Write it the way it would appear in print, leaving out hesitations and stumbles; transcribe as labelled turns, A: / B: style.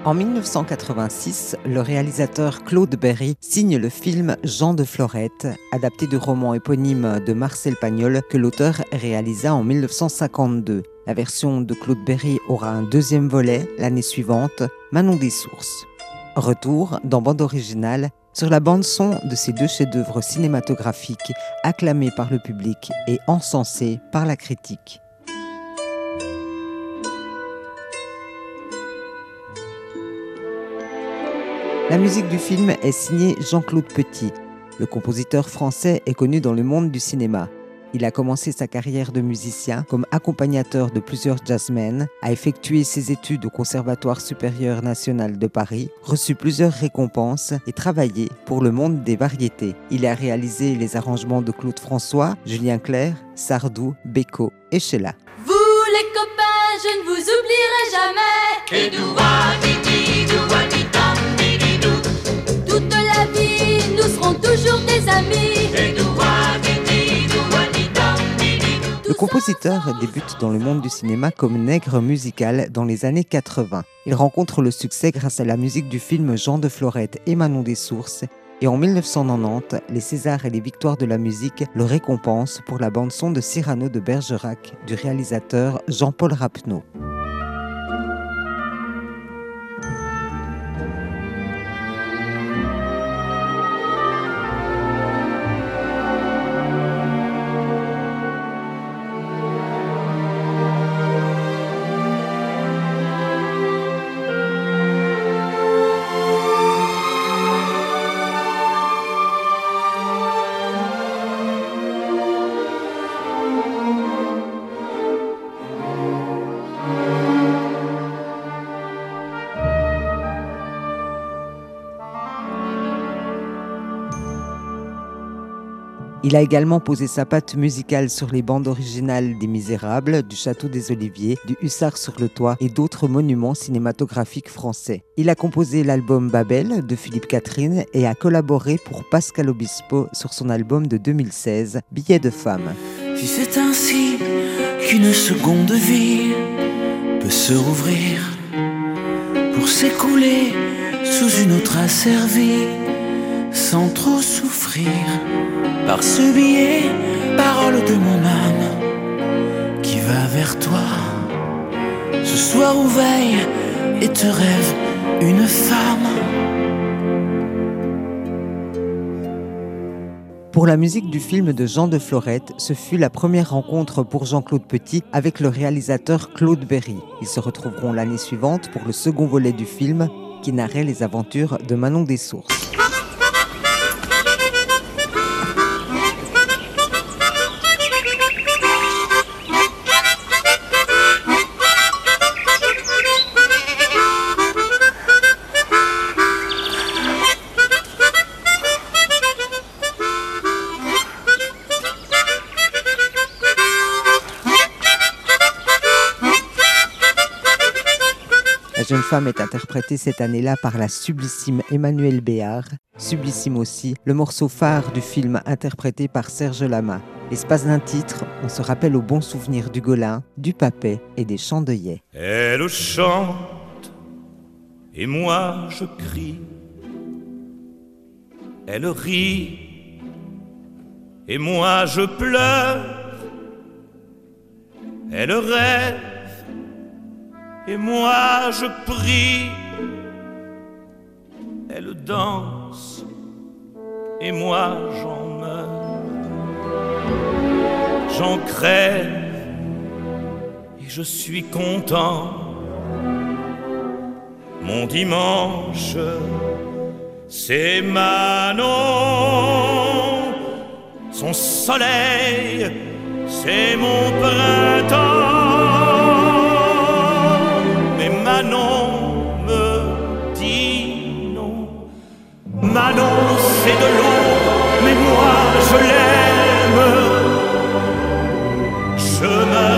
A: En 1986, le réalisateur Claude Berry signe le film Jean de Florette, adapté du roman éponyme de Marcel Pagnol que l'auteur réalisa en 1952. La version de Claude Berry aura un deuxième volet l'année suivante, Manon des Sources. Retour dans bande originale sur la bande-son de ces deux chefs-d'œuvre cinématographiques acclamés par le public et encensés par la critique. La musique du film est signée Jean-Claude Petit. Le compositeur français est connu dans le monde du cinéma. Il a commencé sa carrière de musicien comme accompagnateur de plusieurs jazzmen, a effectué ses études au Conservatoire supérieur national de Paris, reçu plusieurs récompenses et travaillé pour le monde des variétés. Il a réalisé les arrangements de Claude François, Julien Clerc, Sardou, Beko et Sheila.
B: Vous les copains, je ne vous oublierai jamais. Et toute la vie, nous serons toujours des amis.
A: Le compositeur débute dans le monde du cinéma comme nègre musical dans les années 80. Il rencontre le succès grâce à la musique du film Jean de Florette et Manon des Sources. Et en 1990, les Césars et les Victoires de la musique le récompensent pour la bande-son de Cyrano de Bergerac du réalisateur Jean-Paul Rapneau. Il a également posé sa patte musicale sur les bandes originales des Misérables, du Château des Oliviers, du Hussard sur le toit et d'autres monuments cinématographiques français. Il a composé l'album Babel de Philippe Catherine et a collaboré pour Pascal Obispo sur son album de 2016, Billet de femme.
C: Si c'est ainsi qu'une seconde vie peut se rouvrir pour s'écouler sous une autre asservie, sans trop souffrir, par ce billet, parole de mon âme qui va vers toi. Ce soir où veille et te rêve une femme.
A: Pour la musique du film de Jean de Florette, ce fut la première rencontre pour Jean-Claude Petit avec le réalisateur Claude Berry. Ils se retrouveront l'année suivante pour le second volet du film qui narrait les aventures de Manon des Sources. La jeune femme est interprétée cette année-là par la sublissime Emmanuelle Béard. Sublissime aussi, le morceau phare du film interprété par Serge Lama. L'espace d'un titre, on se rappelle aux bons souvenirs du Golin, du Papet et des Chandeliers.
D: Elle chante et moi je crie. Elle rit et moi je pleure. Elle rêve et moi je prie. Elle danse et moi j'en meurs. J'en crève et je suis content. Mon dimanche, c'est Manon. Son soleil, c'est mon printemps. Manon me dit non. Manon c'est de l'eau, mais moi je l'aime. Je me